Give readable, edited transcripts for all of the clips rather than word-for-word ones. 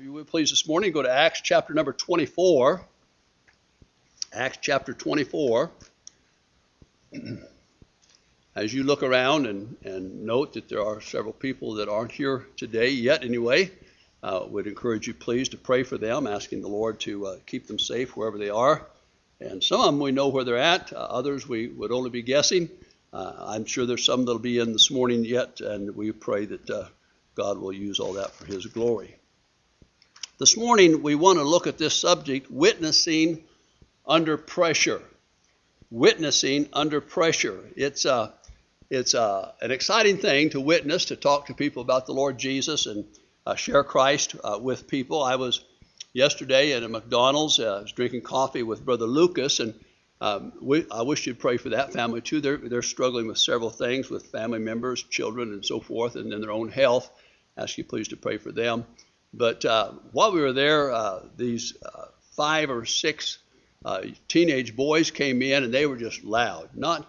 you would please this morning, go to Acts chapter number 24. Acts chapter 24. As you look around and note that there are several people that aren't here today yet anyway, would encourage you please to pray for them, asking the Lord to keep them safe wherever they are. And some of them we know where they're at. Others we would only be guessing. I'm sure there's some that'll be in this morning yet, and we pray that God will use all that for His glory. This morning we want to look at this subject, witnessing under pressure. Witnessing under pressure. It's an exciting thing to witness, to talk to people about the Lord Jesus and share Christ with people. I was yesterday at a McDonald's. I was drinking coffee with Brother Lucas, and I wish you'd pray for that family too. They're struggling with several things with family members, children, and so forth, and in their own health. Ask you please to pray for them. But while we were there, these 5 or 6 teenage boys came in, and they were just loud,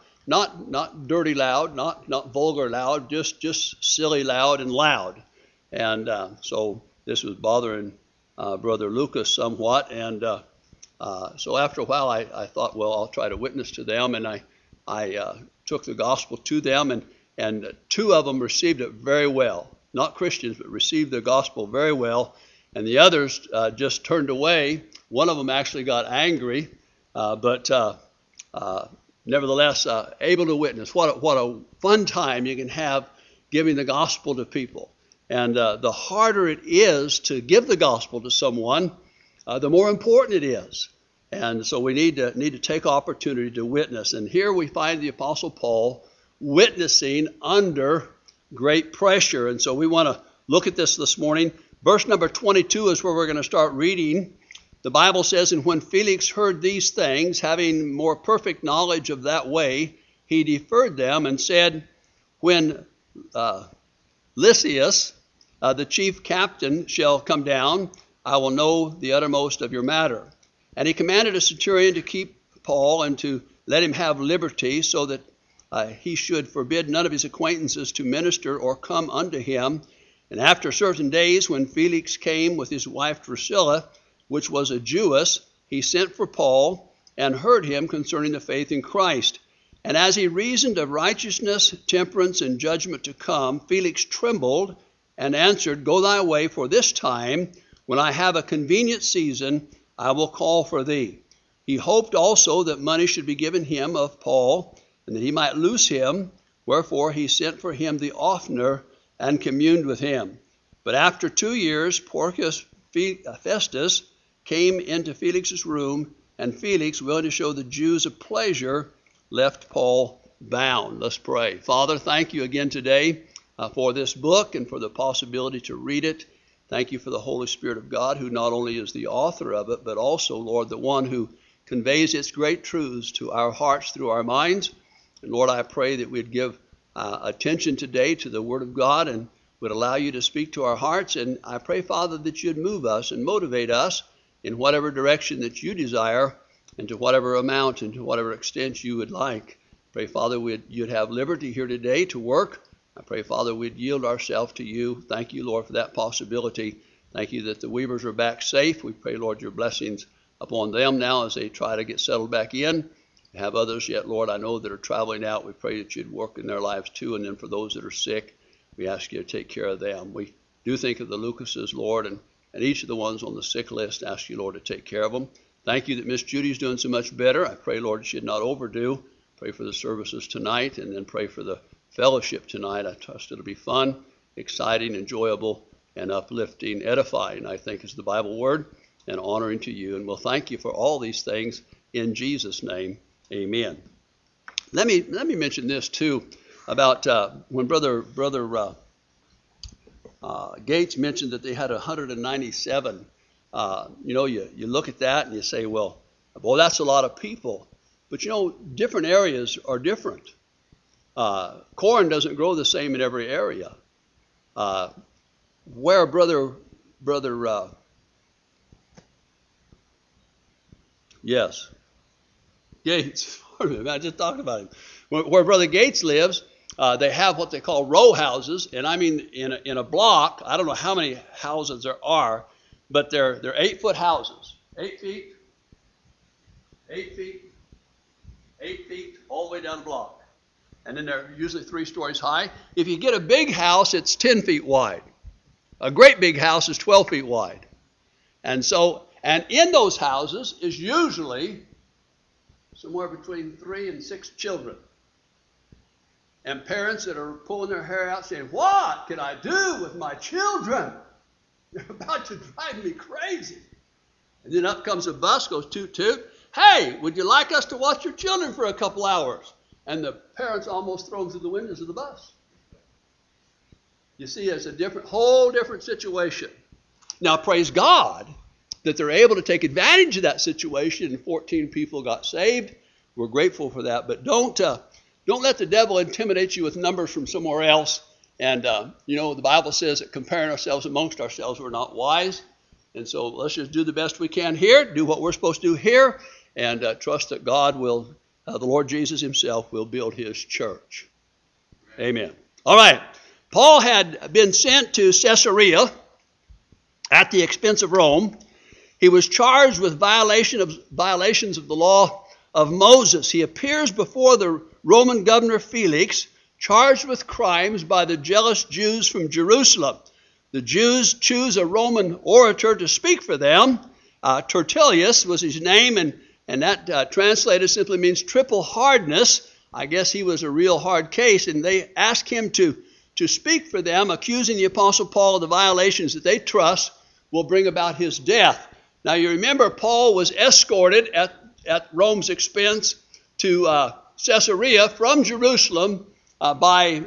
not dirty loud, not vulgar loud, just silly loud and loud. And so this was bothering Brother Lucas somewhat. And so after a while, I thought, well, I'll try to witness to them, and I took the gospel to them, and 2 of them received it very well. Not Christians, but received the gospel very well. And the others just turned away. One of them actually got angry, but nevertheless able to witness. What a fun time you can have giving the gospel to people. And the harder it is to give the gospel to someone, the more important it is. And so we need to take opportunity to witness. And here we find the Apostle Paul witnessing under great pressure. And so we want to look at this morning. Verse number 22 is where we're going to start reading. The Bible says, "And when Felix heard these things, having more perfect knowledge of that way, he deferred them and said, When Lysias, the chief captain, shall come down, I will know the uttermost of your matter. And he commanded a centurion to keep Paul and to let him have liberty, so that he should forbid none of his acquaintances to minister or come unto him. And after certain days, when Felix came with his wife Drusilla, which was a Jewess, he sent for Paul and heard him concerning the faith in Christ. And as he reasoned of righteousness, temperance, and judgment to come, Felix trembled and answered, Go thy way, for this time, when I have a convenient season, I will call for thee. He hoped also that money should be given him of Paul, and that he might loose him. Wherefore he sent for him the oftener and communed with him. But after 2 years, Porcius Festus came into Felix's room, and Felix, willing to show the Jews a pleasure, left Paul bound." Let's pray. Father, thank you again today for this book and for the possibility to read it. Thank you for the Holy Spirit of God, who not only is the author of it, but also, Lord, the one who conveys its great truths to our hearts through our minds. And Lord, I pray that we'd give attention today to the Word of God and would allow you to speak to our hearts. And I pray, Father, that you'd move us and motivate us in whatever direction that you desire, and to whatever amount and to whatever extent you would like. Pray, Father, you'd have liberty here today to work. I pray, Father, we'd yield ourselves to you. Thank you, Lord, for that possibility. Thank you that the Weavers are back safe. We pray, Lord, your blessings upon them now as they try to get settled back in. Have others yet, Lord, I know that are traveling out. We pray that you'd work in their lives too. And then for those that are sick, we ask you to take care of them. We do think of the Lucases, Lord, and each of the ones on the sick list. Ask you, Lord, to take care of them. Thank you that Miss Judy's doing so much better. I pray, Lord, she'd not overdo. Pray for the services tonight, and then pray for the fellowship tonight. I trust it'll be fun, exciting, enjoyable, and uplifting, edifying, I think is the Bible word, and honoring to you. And we'll thank you for all these things in Jesus' name. Amen. Let me mention this too about when Brother Gates mentioned that they had 197. You look at that and you say, well, that's a lot of people. But different areas are different. Corn doesn't grow the same in every area. Where Brother Gates, I just talked about him. Where Brother Gates lives, They have what they call row houses, and I mean in a block, I don't know how many houses there are, but they're 8-foot houses. 8 feet, 8 feet, 8 feet, all the way down the block. And then they're usually 3 stories high. If you get a big house, it's 10 feet wide. A great big house is 12 feet wide. And in those houses is usually somewhere between 3 and 6 children. And parents that are pulling their hair out saying, what can I do with my children? They're about to drive me crazy. And then up comes a bus, goes toot toot. Hey, would you like us to watch your children for a couple hours? And the parents almost throw them through the windows of the bus. You see, it's a whole different situation. Now, praise God that they're able to take advantage of that situation, and 14 people got saved. We're grateful for that. But don't let the devil intimidate you with numbers from somewhere else. And, the Bible says that comparing ourselves amongst ourselves, we're not wise. And so let's just do the best we can here, do what we're supposed to do here, and trust that God will, the Lord Jesus himself will build his church. Amen. All right. Paul had been sent to Caesarea at the expense of Rome. He was charged with violations of the law of Moses. He appears before the Roman governor Felix, charged with crimes by the jealous Jews from Jerusalem. The Jews choose a Roman orator to speak for them. Tertullius was his name, and that translated simply means triple hardness. I guess he was a real hard case, and they asked him to speak for them, accusing the Apostle Paul of the violations that they trust will bring about his death. Now you remember Paul was escorted at Rome's expense to Caesarea from Jerusalem by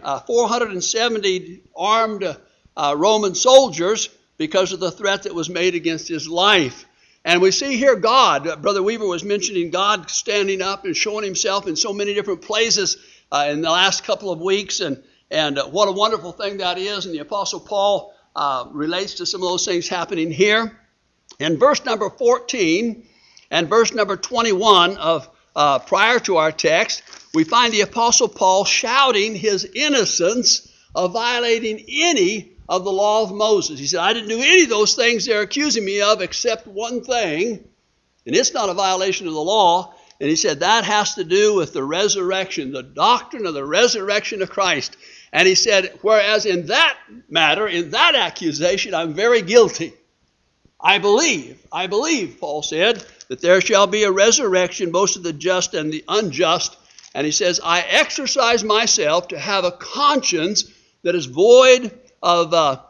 470 armed Roman soldiers because of the threat that was made against his life. And we see here God, Brother Weaver was mentioning God standing up and showing himself in so many different places in the last couple of weeks, and what a wonderful thing that is. And the Apostle Paul relates to some of those things happening here. In verse number 14 and verse number 21 of prior to our text, we find the Apostle Paul shouting his innocence of violating any of the law of Moses. He said, I didn't do any of those things they're accusing me of except one thing, and it's not a violation of the law. And he said that has to do with the resurrection, the doctrine of the resurrection of Christ. And he said, whereas in that matter, in that accusation, I'm very guilty. I believe, Paul said, that there shall be a resurrection, both of the just and the unjust. And he says, I exercise myself to have a conscience that is void of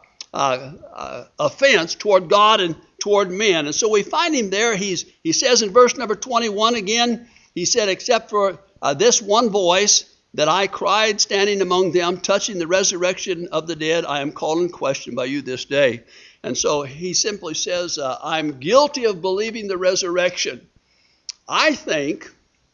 offense toward God and toward men. And so we find him there. He says in verse number 21 again, he said, except for this one voice that I cried standing among them, touching the resurrection of the dead, I am called in question by you this day. And so he simply says, I'm guilty of believing the resurrection. I think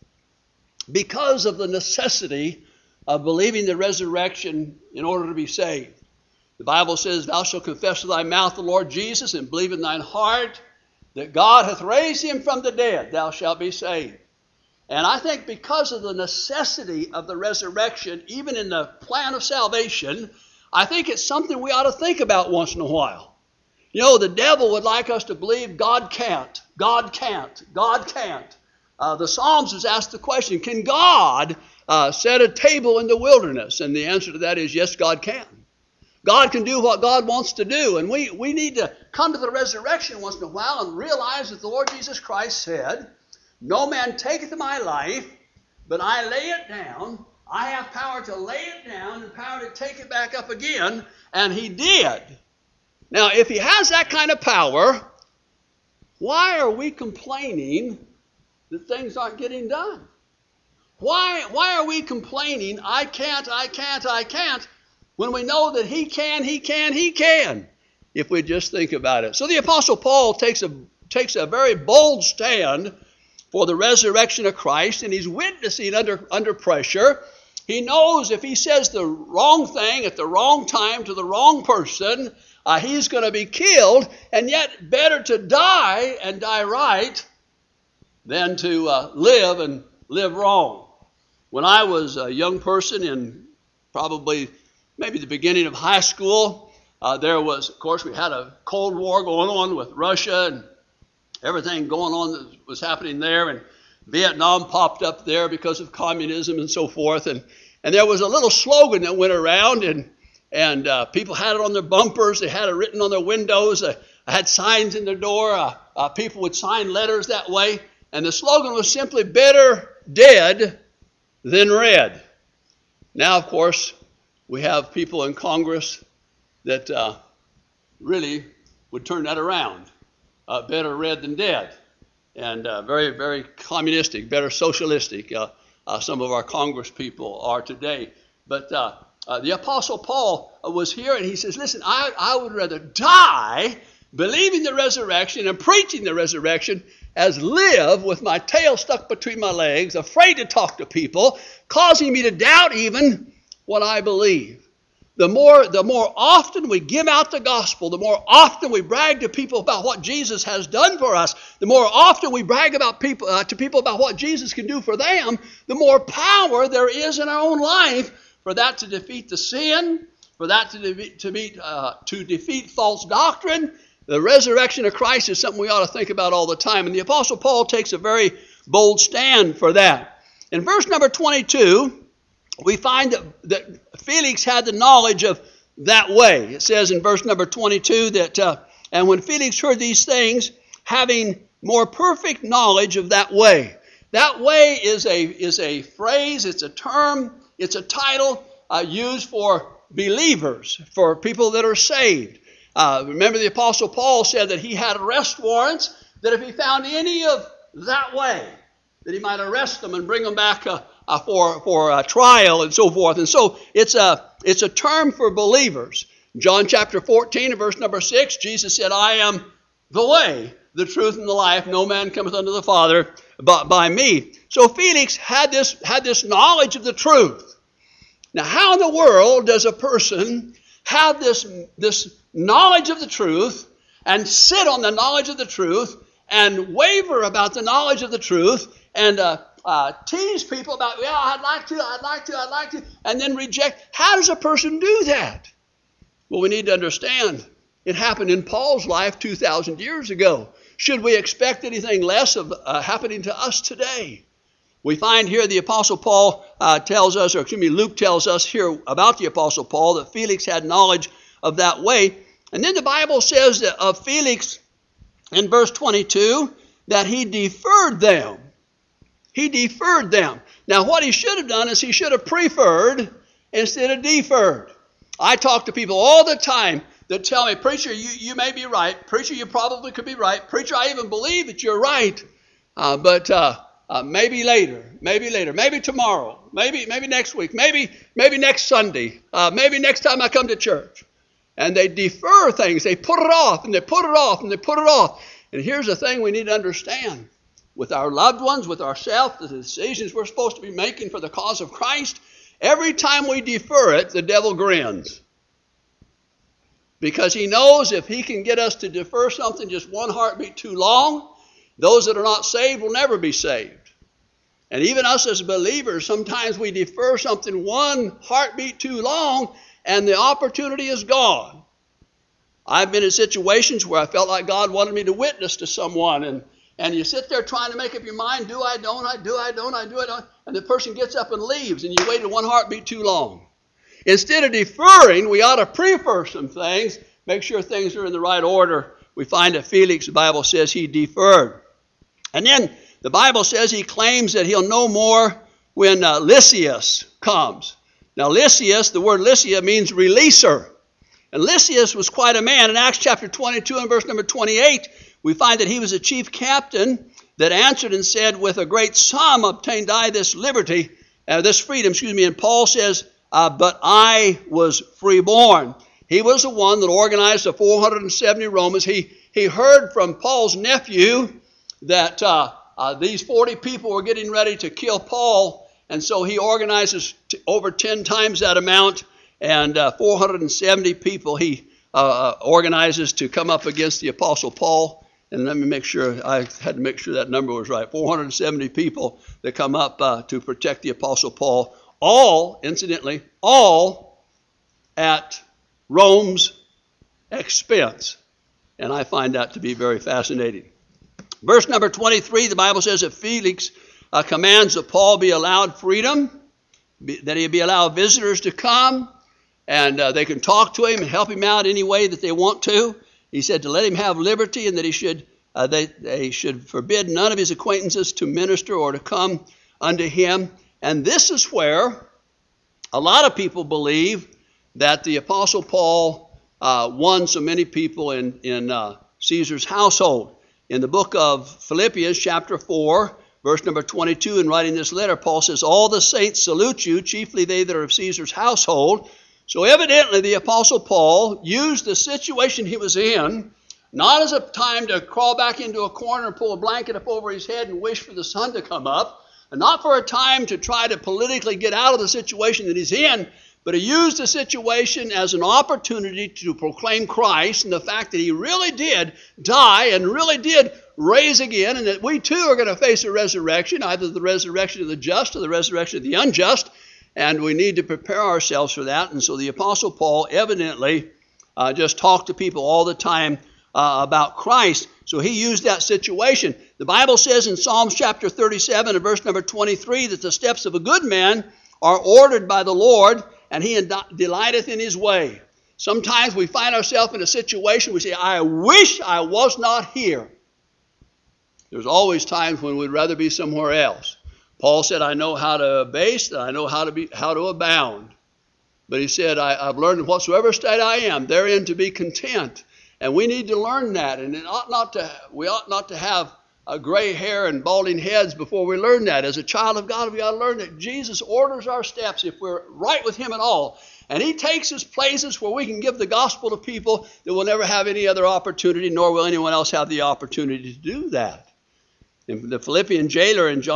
because of the necessity of believing the resurrection in order to be saved. The Bible says, thou shalt confess with thy mouth the Lord Jesus and believe in thine heart that God hath raised him from the dead, thou shalt be saved. And I think because of the necessity of the resurrection, even in the plan of salvation, I think it's something we ought to think about once in a while. You know, the devil would like us to believe God can't, God can't, God can't. The Psalms has asked the question, can God set a table in the wilderness? And the answer to that is yes, God can. God can do what God wants to do. And we need to come to the resurrection once in a while and realize that the Lord Jesus Christ said, no man taketh my life, but I lay it down. I have power to lay it down and power to take it back up again. And he did. Now, if he has that kind of power, why are we complaining that things aren't getting done? Why are we complaining, I can't, when we know that he can, if we just think about it. So the Apostle Paul takes a very bold stand for the resurrection of Christ, and he's witnessing under pressure. He knows if he says the wrong thing at the wrong time to the wrong person, he's going to be killed, and yet better to die and die right than to live and live wrong. When I was a young person in probably maybe the beginning of high school, There was, of course, we had a Cold War going on with Russia and everything going on that was happening there. And Vietnam popped up there because of communism and so forth. And there was a little slogan that went around, and people had it on their bumpers. They had it written on their windows. I had signs in their door. People would sign letters that way. And the slogan was simply, better dead than red. Now, of course, we have people in Congress that really would turn that around. Better red than dead. And very, very communistic, better socialistic. Some of our Congress people are today. But the Apostle Paul was here, and he says, listen, I would rather die believing the resurrection and preaching the resurrection as live with my tail stuck between my legs, afraid to talk to people, causing me to doubt even what I believe. The more often we give out the gospel, the more often we brag to people about what Jesus has done for us, the more often we brag about to people about what Jesus can do for them, the more power there is in our own life for that to defeat the sin, for that to defeat false doctrine. The resurrection of Christ is something we ought to think about all the time. And the Apostle Paul takes a very bold stand for that. In verse number 22, we find that Felix had the knowledge of that way. It says in verse number 22 that, and when Felix heard these things, having more perfect knowledge of that way. That way is a phrase, it's a term, it's a title used for believers, for people that are saved. Remember the Apostle Paul said that he had arrest warrants, that if he found any of that way, that he might arrest them and bring them back for a trial and so forth. And so it's a term for believers. John chapter 14 and verse number 6, Jesus said, I am the way, the truth, and the life. No man cometh unto the Father but by me. So Felix had this knowledge of the truth. Now, how in the world does a person have this knowledge of the truth and sit on the knowledge of the truth and waver about the knowledge of the truth and tease people about, yeah, I'd like to, and then reject? How does a person do that? Well, we need to understand it happened in Paul's life 2,000 years ago. Should we expect anything less of happening to us today? We find here the Apostle Paul Luke tells us here about the Apostle Paul that Felix had knowledge of that way. And then the Bible says that of Felix in verse 22 that he deferred them. He deferred them. Now what he should have done is he should have preferred instead of deferred. I talk to people all the time that tell me, preacher, you may be right. Preacher, you probably could be right. Preacher, I even believe that you're right. But maybe later, maybe tomorrow, maybe next week, maybe next Sunday, maybe next time I come to church. And they defer things. They put it off, and they put it off, and they put it off. And here's the thing we need to understand. With our loved ones, with ourselves, the decisions we're supposed to be making for the cause of Christ, every time we defer it, the devil grins. Because he knows if he can get us to defer something just one heartbeat too long, those that are not saved will never be saved. And even us as believers, sometimes we defer something one heartbeat too long, and the opportunity is gone. I've been in situations where I felt like God wanted me to witness to someone, and you sit there trying to make up your mind, do I, don't I, do I, don't I, do I, don't I, and the person gets up and leaves, and you waited one heartbeat too long. Instead of deferring, we ought to prefer some things, make sure things are in the right order. We find that Felix, the Bible says, he deferred. And then the Bible says he claims that he'll know more when Lysias comes. Now Lysias, the word Lysia means releaser. And Lysias was quite a man. In Acts chapter 22 and verse number 28, we find that he was a chief captain that answered and said, with a great sum obtained I this freedom. And Paul says, but I was freeborn. He was the one that organized the 470 Romans. He heard from Paul's nephew that these 40 people were getting ready to kill Paul. And so he organizes over 10 times that amount. And 470 people he organizes to come up against the Apostle Paul. And let me make sure, I had to make sure that number was right. 470 people that come up to protect the Apostle Paul. All, incidentally, all at Rome's expense. And I find that to be very fascinating. Verse number 23, the Bible says that Felix commands that Paul be allowed freedom, that he be allowed visitors to come, and they can talk to him and help him out any way that they want to. He said to let him have liberty, and that he should they should forbid none of his acquaintances to minister or to come unto him. And this is where a lot of people believe that the Apostle Paul won so many people in Caesar's household. In the book of Philippians, chapter 4, verse number 22, in writing this letter, Paul says, all the saints salute you, chiefly they that are of Caesar's household. So evidently the Apostle Paul used the situation he was in, not as a time to crawl back into a corner and pull a blanket up over his head and wish for the sun to come up, and not for a time to try to politically get out of the situation that he's in, but he used the situation as an opportunity to proclaim Christ and the fact that he really did die and really did raise again, and that we too are going to face a resurrection, either the resurrection of the just or the resurrection of the unjust, and we need to prepare ourselves for that. And so the Apostle Paul evidently just talked to people all the time about Christ. So he used that situation. The Bible says in Psalms chapter 37 and verse number 23 that the steps of a good man are ordered by the Lord, and he delighteth in his way. Sometimes we find ourselves in a situation we say, I wish I was not here. There's always times when we'd rather be somewhere else. Paul said, I know how to abase, and I know how to abound. But he said, I've learned in whatsoever state I am, therein to be content. And we need to learn that. And we ought not to have gray hair and balding heads before we learn that. As a child of God, we ought to learn that Jesus orders our steps if we're right with him at all. And he takes us places where we can give the gospel to people that will never have any other opportunity, nor will anyone else have the opportunity to do that. In the Philippian jailer in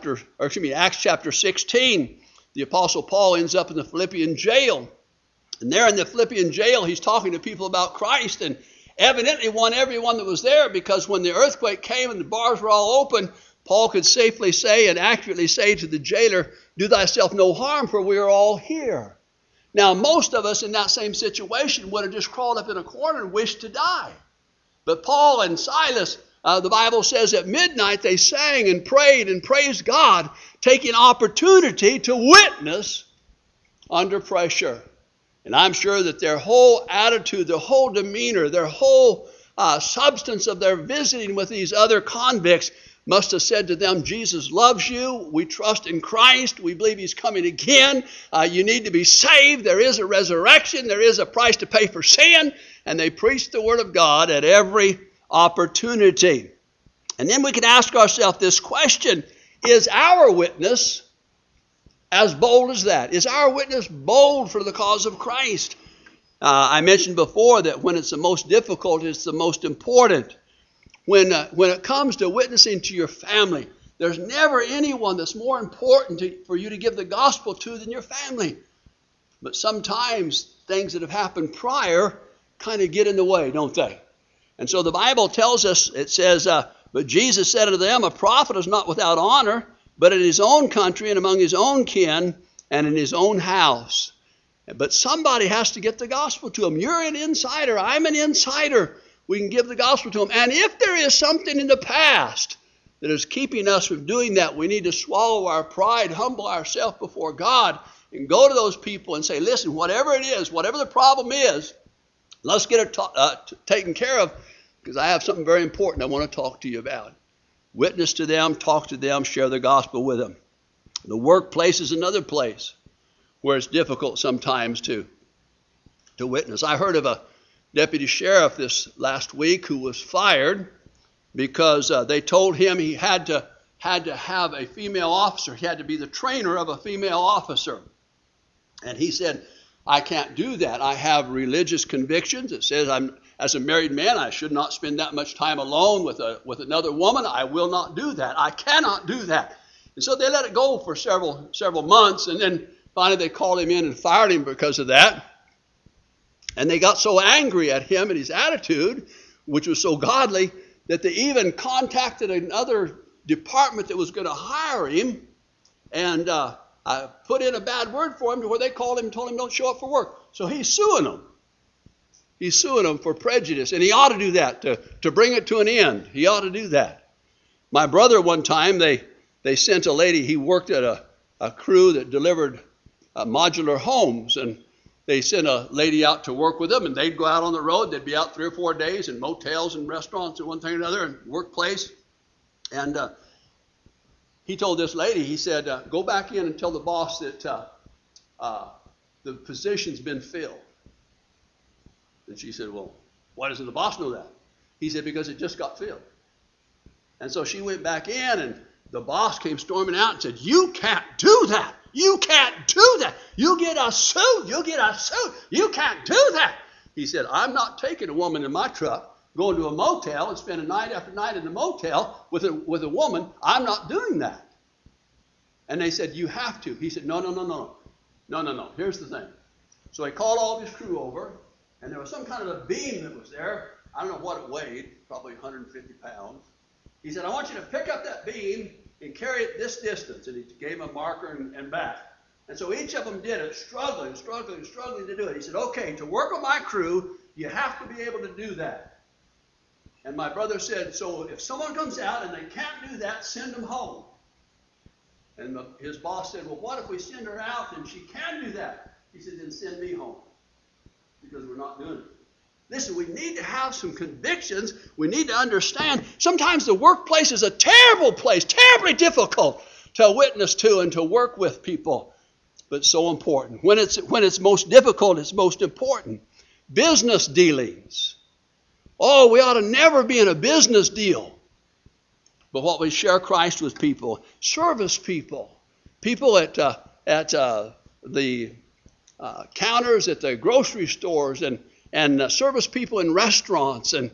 Acts chapter 16, the Apostle Paul ends up in the Philippian jail. And there in the Philippian jail, he's talking to people about Christ, and evidently won everyone that was there, because when the earthquake came and the bars were all open, Paul could safely say and accurately say to the jailer, do thyself no harm, for we are all here. Now, most of us in that same situation would have just crawled up in a corner and wished to die. But Paul and Silas, the Bible says at midnight they sang and prayed and praised God, taking opportunity to witness under pressure. And I'm sure that their whole attitude, their whole demeanor, their whole substance of their visiting with these other convicts must have said to them, Jesus loves you. We trust in Christ. We believe he's coming again. You need to be saved. There is a resurrection. There is a price to pay for sin. And they preached the word of God at every opportunity. And then we can ask ourselves this question: is our witness as bold as that? Is our witness bold for the cause of Christ? I mentioned before that when it's the most difficult, it's the most important. When it comes to witnessing to your family, there's never anyone that's more important for you to give the gospel to than your family. But sometimes things that have happened prior kind of get in the way, don't they? And so the Bible tells us, it says, but Jesus said unto them, a prophet is not without honor, but in his own country and among his own kin and in his own house. But somebody has to get the gospel to him. You're an insider. I'm an insider. We can give the gospel to him. And if there is something in the past that is keeping us from doing that, we need to swallow our pride, humble ourselves before God, and go to those people and say, listen, whatever it is, whatever the problem is, let's get it taken care of, because I have something very important I want to talk to you about. Witness to them, talk to them, share the gospel with them. The workplace is another place where it's difficult sometimes to witness. I heard of a deputy sheriff this last week who was fired because they told him he had to have a female officer. He had to be the trainer of a female officer. And he said, I can't do that. I have religious convictions. It says as a married man, I should not spend that much time alone with another woman. I will not do that. I cannot do that. And so they let it go for several months, and then finally they called him in and fired him because of that. And they got so angry at him and his attitude, which was so godly, that they even contacted another department that was going to hire him and put in a bad word for him, to where they called him and told him don't show up for work. So he's suing them. He's suing them for prejudice, and he ought to do that to bring it to an end. He ought to do that. My brother, one time, they sent a lady. He worked at a crew that delivered modular homes, and they sent a lady out to work with them, and they'd go out on the road. They'd be out 3 or 4 days in motels and restaurants and one thing or another, and workplace. And he told this lady, he said, go back in and tell the boss that the position's been filled. And she said, well, why doesn't the boss know that? He said, because it just got filled. And so she went back in, and the boss came storming out and said, you can't do that. You can't do that. You get us sued. You get us sued. You can't do that. He said, I'm not taking a woman in my truck, going to a motel and spending night after night in the motel with a woman. I'm not doing that. And they said, you have to. He said, no. Here's the thing. So he called all of his crew over, and there was some kind of a beam that was there. I don't know what it weighed, probably 150 pounds. He said, I want you to pick up that beam and carry it this distance. And he gave him a marker and back. And so each of them did it, struggling to do it. He said, okay, to work on my crew, you have to be able to do that. And my brother said, so if someone comes out and they can't do that, send them home. And his boss said, well, what if we send her out and she can do that? He said, then send me home, because we're not doing it. Listen, we need to have some convictions. We need to understand sometimes the workplace is a terrible place, terribly difficult to witness to and to work with people, but so important. When it's most difficult, it's most important. Business dealings. Oh, we ought to never be in a business deal. But what we share Christ with people, service people, people at the counters at the grocery stores, and service people in restaurants, and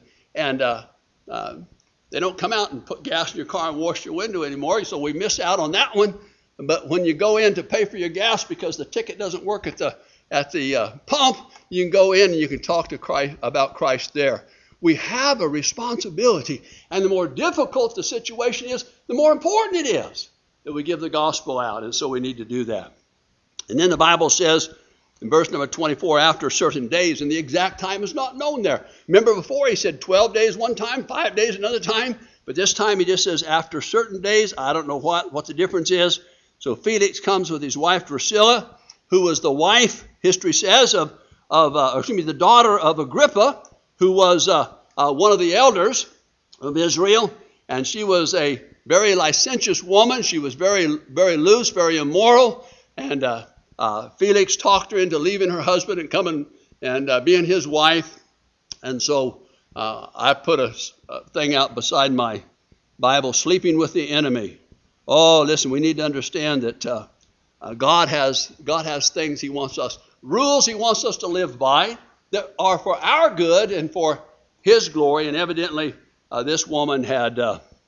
they don't come out and put gas in your car and wash your window anymore, so we miss out on that one. But when you go in to pay for your gas because the ticket doesn't work at the pump, you can go in and you can talk to Christ about Christ there. We have a responsibility, and the more difficult the situation is, the more important it is that we give the gospel out, and so we need to do that. And then the Bible says in verse number 24, after certain days, and the exact time is not known there. Remember before he said 12 days one time, 5 days another time, but this time he just says after certain days. I don't know what the difference is. So Felix comes with his wife Drusilla, who was the wife, history says, the daughter of Agrippa, who was one of the elders of Israel, and she was a very licentious woman. She was very, very loose, very immoral, and Felix talked her into leaving her husband and coming and being his wife. And so I put a thing out beside my Bible, sleeping with the enemy. Oh, listen, we need to understand that God has things he wants us, rules he wants us to live by that are for our good and for his glory. And evidently this woman had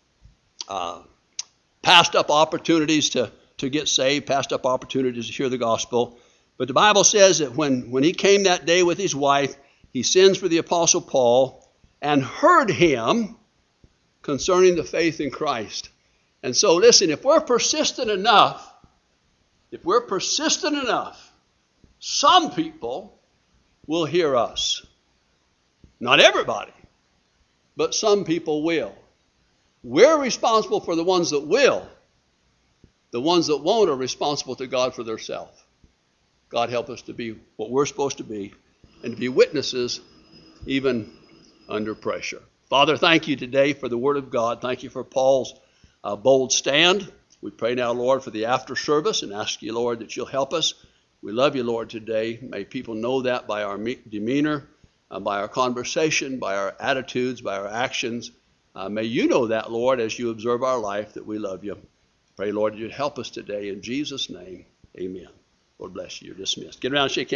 passed up opportunities to get saved, passed up opportunities to hear the gospel. But the Bible says that when he came that day with his wife, he sends for the Apostle Paul and heard him concerning the faith in Christ. And so listen, if we're persistent enough, some people will hear us. Not everybody, but some people will. We're responsible for the ones that will. The ones that won't are responsible to God for themselves. God help us to be what we're supposed to be and to be witnesses even under pressure. Father, thank you today for the Word of God. Thank you for Paul's bold stand. We pray now, Lord, for the after service and ask you, Lord, that you'll help us. We love you, Lord, today. May people know that by our demeanor, by our conversation, by our attitudes, by our actions. May you know that, Lord, as you observe our life, that we love you. Pray, Lord, you'd help us today. In Jesus' name, amen. Lord bless you. You're dismissed. Get around and shake hands.